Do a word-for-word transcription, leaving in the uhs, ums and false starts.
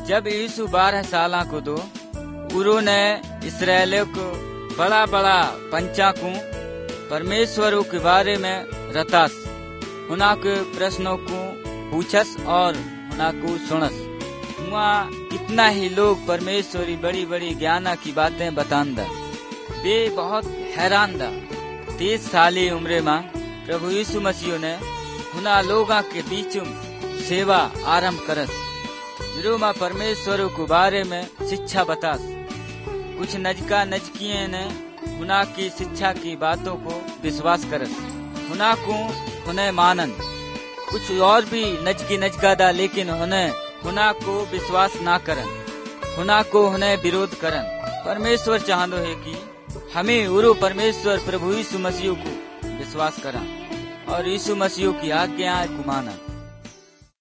जब यीशु बारह साल को दो उन्होंने इसराइलियों को बड़ा बड़ा पंचा को परमेश्वर के बारे में रतास, उना के प्रश्नों को पूछस और उना को सुनस। वहाँ कितना ही लोग परमेश्वरी बड़ी बड़ी ज्ञाना की बातें बतांदा। वे बहुत हैरान दा। तीस साली उम्र में प्रभु यीशु मसीह ने उना लोगों के बीच सेवा आरंभ करस। विरोमा परमेश्वर के बारे में शिक्षा बतास। कुछ नजका नजकिये ने उना की शिक्षा की बातों को विश्वास करस, उना को उन्हें मानन। कुछ और भी नजकी नजका दा, लेकिन उन्हें उना को विश्वास ना करन, उना को उन्हें विरोध करन। परमेश्वर चाहतो है कि हमें उरो परमेश्वर प्रभु यीशु मसीह को विश्वास करा और यीशु मसीह की आज्ञा को माना।